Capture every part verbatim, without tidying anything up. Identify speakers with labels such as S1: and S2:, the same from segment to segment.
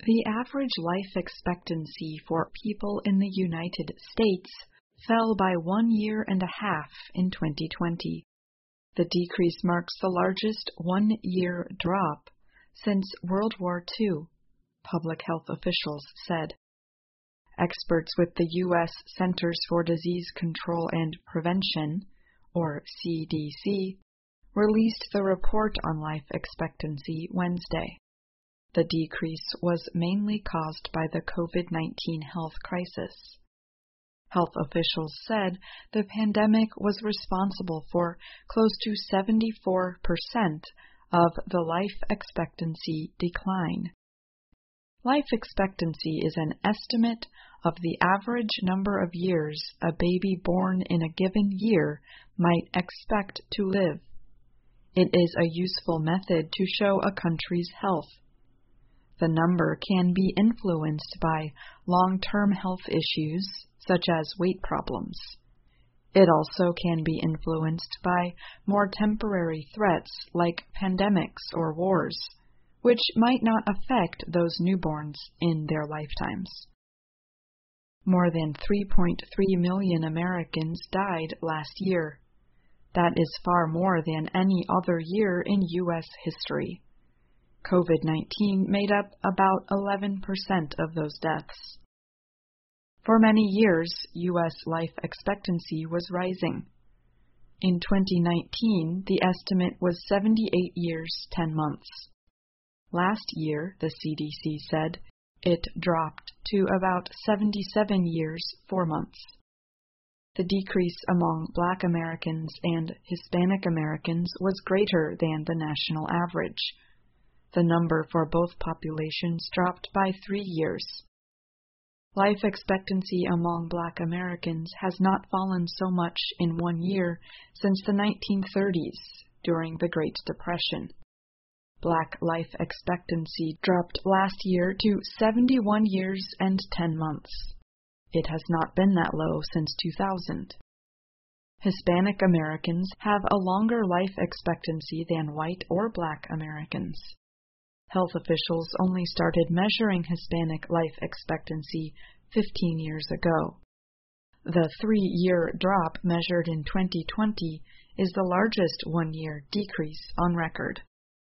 S1: The average life expectancy for people in the United States fell by one year and a half in twenty twenty. The decrease marks the largest one-year drop since World War Two, public health officials said. Experts with the U S Centers for Disease Control and Prevention, or C D C, released the report on life expectancy Wednesday. The decrease was mainly caused by the COVID nineteen health crisis. Health officials said the pandemic was responsible for close to seventy-four percent of the life expectancy decline. Life expectancy is an estimate of the average number of years a baby born in a given year might expect to live. It is a useful method to show a country's health. The number can be influenced by long-term health issues, such as weight problems. It also can be influenced by more temporary threats like pandemics or wars, which might not affect those newborns in their lifetimes. More than three point three million Americans died last year. That is far more than any other year in U S history. COVID nineteen made up about eleven percent of those deaths. For many years, U S life expectancy was rising. In twenty nineteen, the estimate was seventy-eight years, ten months. Last year, the C D C said, it dropped to about seventy-seven years, four months. The decrease among Black Americans and Hispanic Americans was greater than the national average. The number for both populations dropped by three years. Life expectancy among Black Americans has not fallen so much in one year since the nineteen thirties, during the Great Depression. Black life expectancy dropped last year to seventy-one years and ten months. It has not been that low since two thousand. Hispanic Americans have a longer life expectancy than white or Black Americans. Health officials only started measuring Hispanic life expectancy fifteen years ago. The three-year drop measured in twenty twenty is the largest one-year decrease on record.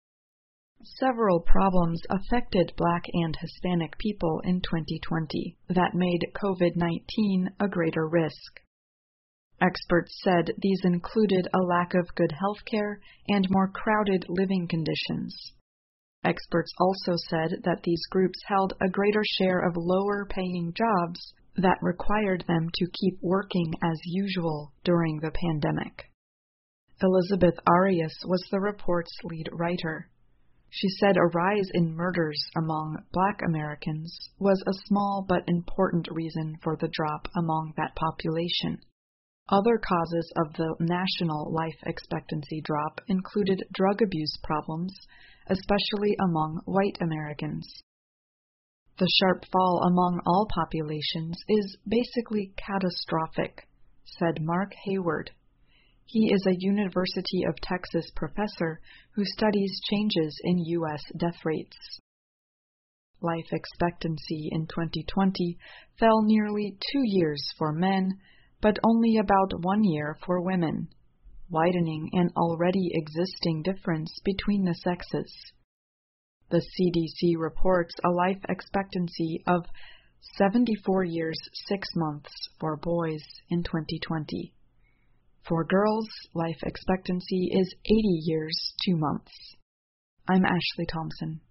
S1: Several problems affected Black and Hispanic people in twenty twenty that made COVID nineteen a greater risk. Experts said these included a lack of good health care and more crowded living conditions. Experts also said that these groups held a greater share of lower-paying jobs that required them to keep working as usual during the pandemic. Elizabeth Arias was the report's lead writer. She said a rise in murders among Black Americans was a small but important reason for the drop among that population. Other causes of the national life expectancy drop included drug abuse problems, especially among white Americans. The sharp fall among all populations is basically catastrophic, said Mark Hayward. He is a University of Texas professor who studies changes in U S death rates. Life expectancy in twenty twenty fell nearly two years for men, but only about one year for women, widening an already existing difference between the sexes. The C D C reports a life expectancy of seventy-four years, six months for boys in twenty twenty. For girls, life expectancy is eighty years, two months. I'm Ashley Thompson.